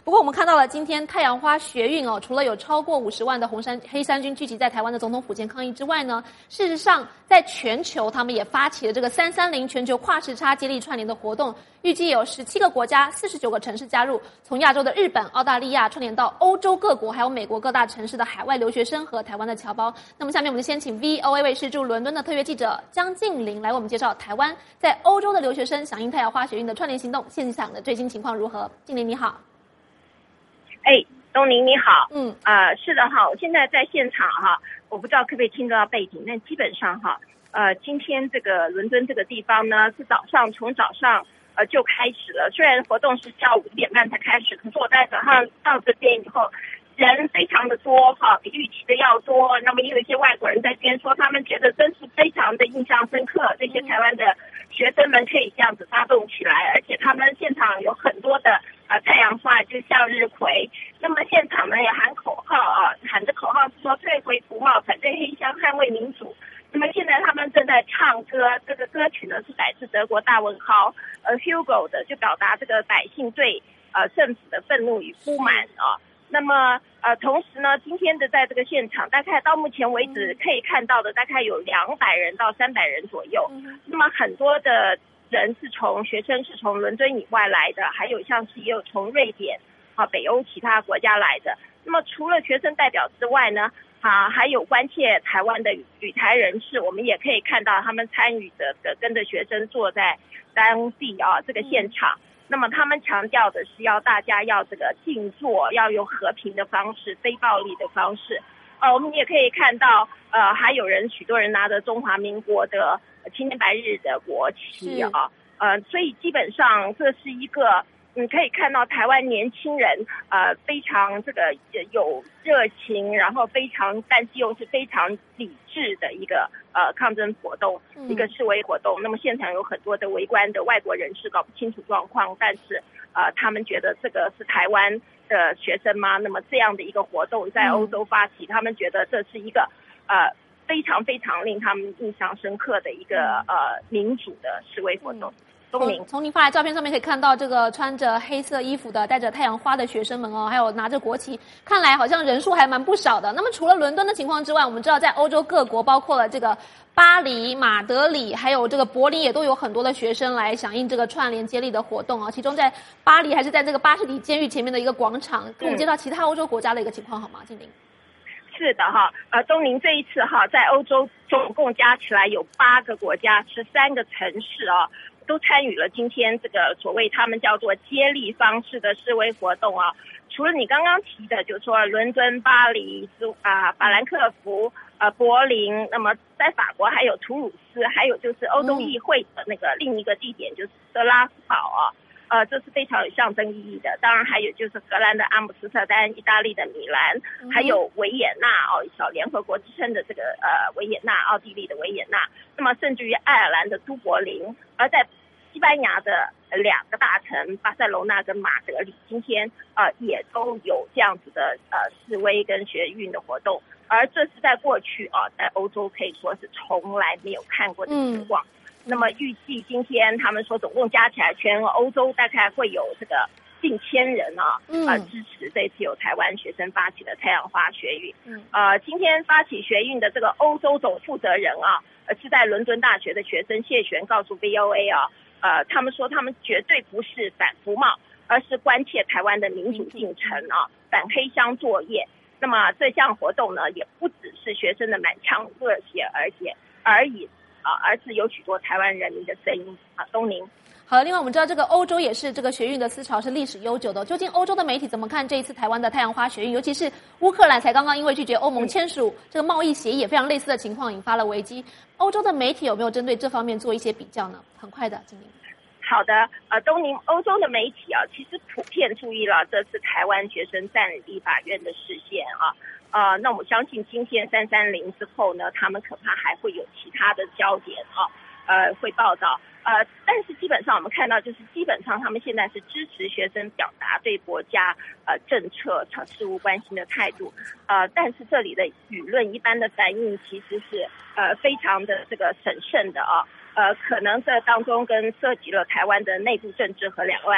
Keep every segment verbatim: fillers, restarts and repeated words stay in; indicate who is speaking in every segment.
Speaker 1: 不过我们看到了今天太阳花学运哦，除了有超过五十万的红衫黑衫军聚集在台湾的总统府前抗议之外呢，事实上在全球他们也发起了这个三三零全球跨时差接力串联的活动，预计有十七个国家、四十九个城市加入，从亚洲的日本、澳大利亚串联到欧洲各国，还有美国各大城市的海外留学生和台湾的侨胞。那么下面我们就先请 V O A 卫视驻伦敦的特约记者江静玲来为我们介绍台湾在欧洲的留学生响应太阳花学运的串联行动现场的最新情况如何。静玲你好。
Speaker 2: 哎，东宁你好，
Speaker 1: 嗯，
Speaker 2: 呃，是的哈，我现在在现场哈，我不知道可不可以听得到背景，但基本上哈，呃，今天这个伦敦这个地方呢，是早上从早上呃就开始了，虽然活动是下午五点半才开始，可是我在早上到这边以后，人非常的多哈，比预期的要多。那么也有一些外国人在这边说，他们觉得真是非常的印象深刻，这些台湾的学生们可以这样子发动起来，而且他们现场有很多的。呃，太阳花就向日葵，那么现场呢也喊口号啊，喊着口号是说退回服贸，反对黑箱，捍卫民主。那么现在他们正在唱歌，这个歌曲呢是来自德国大文豪呃 Hugo 的，就表达这个百姓对呃政府的愤怒与不满啊。那么呃，同时呢，今天的在这个现场，大概到目前为止可以看到的，大概有两百人到三百人左右。那么很多的。人是从学生是从伦敦以外来的，还有像是也有从瑞典啊北欧其他国家来的。那么除了学生代表之外呢，啊还有关切台湾的旅台人士，我们也可以看到他们参与的的跟着学生坐在当地啊这个现场。那么他们强调的是要大家要这个静坐，要用和平的方式、非暴力的方式。呃，我们也可以看到，呃，还有人许多人拿着中华民国的青天白日的国旗啊，呃，所以基本上这是一个，你可以看到台湾年轻人呃非常这个有热情，然后非常，但是又是非常理智的一个呃抗争活动，一个示威活动。那么现场有很多的围观的外国人士搞不清楚状况，但是呃他们觉得这个是台湾的学生吗？那么这样的一个活动在欧洲发起，他们觉得这是一个呃。非常非常令他们印象深刻的一个呃民主的示威活动。东明，
Speaker 1: 从您发来照片上面可以看到，这个穿着黑色衣服的、带着太阳花的学生们哦，还有拿着国旗，看来好像人数还蛮不少的。那么除了伦敦的情况之外，我们知道在欧洲各国，包括了这个巴黎、马德里，还有这个柏林，也都有很多的学生来响应这个串联接力的活动啊。其中在巴黎还是在这个巴士底监狱前面的一个广场，跟我们介绍其他欧洲国家的一个情况好吗？静玲。
Speaker 2: 是的哈，呃，东宁这一次哈，在欧洲总共加起来有八个国家、十三个城市啊，都参与了今天这个所谓他们叫做接力方式的示威活动啊。除了你刚刚提的，就是说伦敦、巴黎、苏啊、法兰克福、呃柏林，那么在法国还有图鲁斯，还有就是欧洲议会的那个另一个地点就是德拉斯堡啊。呃，这是非常有象征意义的。当然还有就是荷兰的阿姆斯特丹、意大利的米兰，还有维也纳哦，小联合国之称的这个呃维也纳，奥地利的维也纳。那么甚至于爱尔兰的都柏林，而在西班牙的两个大城巴塞罗那跟马德里，今天呃也都有这样子的呃示威跟学运的活动。而这是在过去啊、呃，在欧洲可以说是从来没有看过的情况。嗯那么预计今天他们说总共加起来全欧洲大概会有这个近千人啊，呃支持这次由台湾学生发起的太阳花学运。嗯，呃，今天发起学运的这个欧洲总负责人啊，呃是在伦敦大学的学生谢璇告诉 V O A 啊，呃，他们说他们绝对不是反服贸，而是关切台湾的民主进程啊，反黑箱作业。那么这项活动呢，也不只是学生的满腔热血而已而已。啊，而是有许多台湾人民的声音啊，东宁。
Speaker 1: 好，另外我们知道这个欧洲也是这个学运的思潮是历史悠久的，究竟欧洲的媒体怎么看这一次台湾的太阳花学运？尤其是乌克兰才刚刚因为拒绝欧盟签署这个贸易协议，也非常类似的情况引发了危机。欧洲的媒体有没有针对这方面做一些比较呢？很快的，静玲。
Speaker 2: 好的，呃，东宁，欧洲的媒体啊，其实普遍注意了这次台湾学生占立法院的事件啊。呃，那我相信今天三三零之后呢，他们恐怕还会有其他的焦点啊，呃，会报道。呃，但是基本上我们看到，就是基本上他们现在是支持学生表达对国家呃政策、事务关心的态度。呃，但是这里的舆论一般的反应其实是呃非常的这个审慎的啊。呃，可能这当中跟涉及了台湾的内部政治和两岸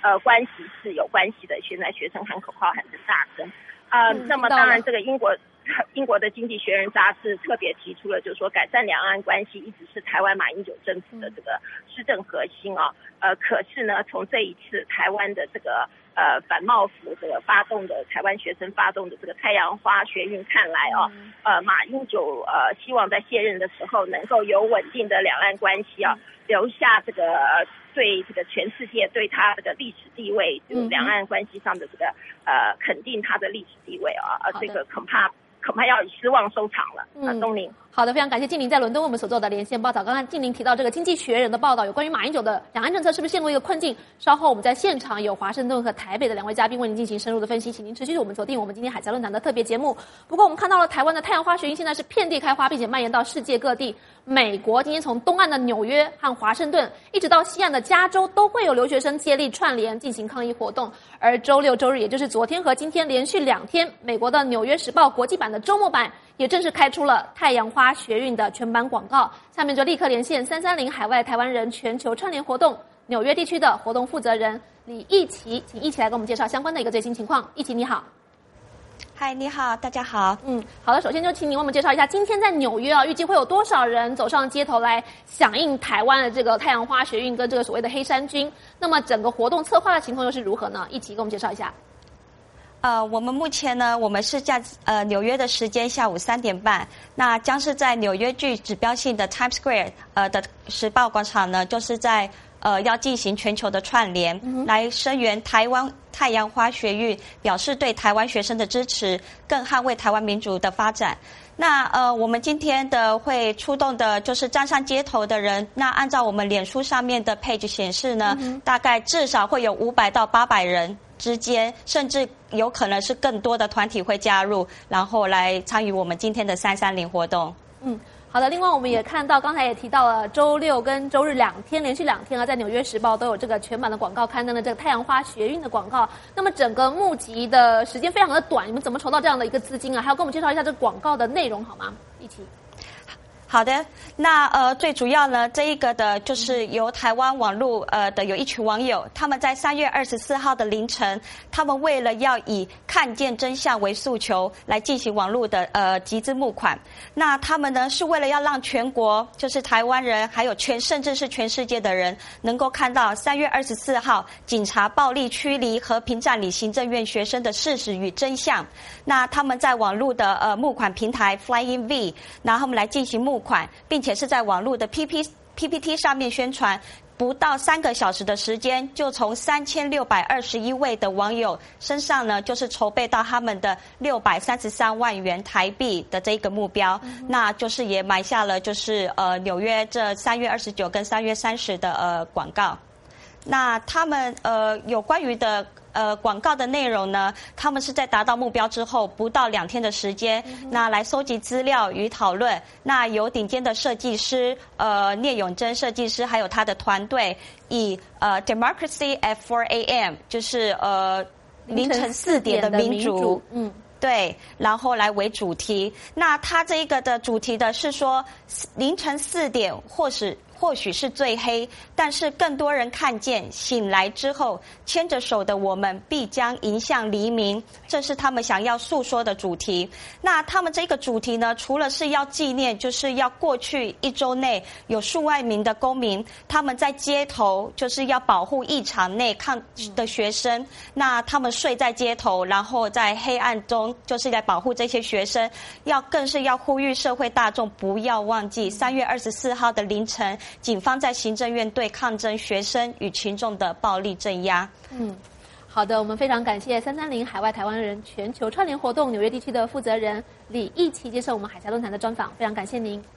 Speaker 2: 呃关系是有关系的。现在学生喊口号喊得大声，呃，嗯、那么当然这个英国。英国的《经济学人》杂志特别提出了，就是说改善两岸关系一直是台湾马英九政府的这个施政核心啊。呃，可是呢，从这一次台湾的这个呃反贸服这个发动的台湾学生发动的这个太阳花学运看来啊，呃，马英九呃希望在卸任的时候能够有稳定的两岸关系啊，留下这个对这个全世界对他这个历史地位，就是两岸关系上的这个呃肯定他的历史地位啊，呃，这个恐怕。恐怕要以失望收场了。嗯，东林。
Speaker 1: 好的，非常感谢静玲在伦敦为我们所做的连线报道。刚刚静玲提到这个《经济学人》的报道，有关于马英九的两岸政策是不是陷入一个困境？稍后我们在现场有华盛顿和台北的两位嘉宾为您进行深入的分析，请您持续我们锁定我们今天海峡论坛的特别节目。不过我们看到了台湾的太阳花学运现在是遍地开花，并且蔓延到世界各地。美国今天从东岸的纽约和华盛顿，一直到西岸的加州，都会有留学生接力串联进行抗议活动。而周六周日，也就是昨天和今天连续两天，美国的《纽约时报》国际版的周末版也正式开出了太阳花学运的全版广告。下面就立刻连线三三零海外台湾人全球串联活动纽约地区的活动负责人李义琦，请一起来给我们介绍相关的一个最新情况。义琦你好。
Speaker 3: 嗨，你好，大家好。
Speaker 1: 嗯，好的，首先就请您为我们介绍一下，今天在纽约啊，预计会有多少人走上街头来响应台湾的这个太阳花学运跟这个所谓的黑衫军？那么整个活动策划的情况又是如何呢？一起给我们介绍一下。
Speaker 3: 呃，我们目前呢，我们是在呃纽约的时间下午三点半，那将是在纽约具指标性的 Times Square 呃的时报广场呢，就是在呃要进行全球的串联，嗯、来声援台湾太阳花学运，表示对台湾学生的支持，更捍卫台湾民主的发展。那呃，我们今天的会出动的就是站上街头的人。那按照我们脸书上面的 page 显示呢，嗯、大概至少会有五百到八百人之间，甚至有可能是更多的团体会加入，然后来参与我们今天的三三零活动。
Speaker 1: 嗯。好的，另外我们也看到，刚才也提到了周六跟周日两天，连续两天啊，在《纽约时报》都有这个全版的广告刊登的这个太阳花学运的广告。那么整个募集的时间非常的短，你们怎么筹到这样的一个资金啊？还要跟我们介绍一下这个广告的内容好吗？一起。
Speaker 3: 好的，那呃最主要呢，这一个的就是由台湾网络呃的有一群网友，他们在三月二十四号的凌晨，他们为了要以看见真相为诉求来进行网络的呃集资募款。那他们呢是为了要让全国就是台湾人还有全甚至是全世界的人能够看到三月二十四号警察暴力驱离和平占领行政院学生的事实与真相。那他们在网络的呃募款平台 Flying V， 然后他们来进行募款，并且是在网络的 P P P P T 上面宣传，不到三个小时的时间，就从三千六百二十一位的网友身上呢，就是筹备到他们的六百三十三万元台币的这一个目标，嗯、那就是也埋下了就是呃纽约这三月二十九跟三月三十的呃广告。那他们呃有关于的呃广告的内容呢，他们是在达到目标之后不到两天的时间，嗯、那来收集资料与讨论。那由顶尖的设计师呃聂永贞设计师还有他的团队，以呃 Democracy at four A M 就是呃凌晨四点的民主，嗯。对，然后来为主题。那它这一个的主题的是说，凌晨四点或是或许是最黑，但是更多人看见醒来之后牵着手的我们必将迎向黎明，这是他们想要诉说的主题。那他们这个主题呢，除了是要纪念，就是要过去一周内有数万名的公民，他们在街头就是要保护一场内抗的学生，那他们睡在街头，然后在黑暗中就是来保护这些学生，要更是要呼吁社会大众不要忘记三月二十四号的凌晨，警方在行政院对抗争学生与群众的暴力镇压。
Speaker 1: 嗯，好的，我们非常感谢三三零海外台湾人全球串联活动纽约地区的负责人李义琦接受我们海峡论坛的专访，非常感谢您。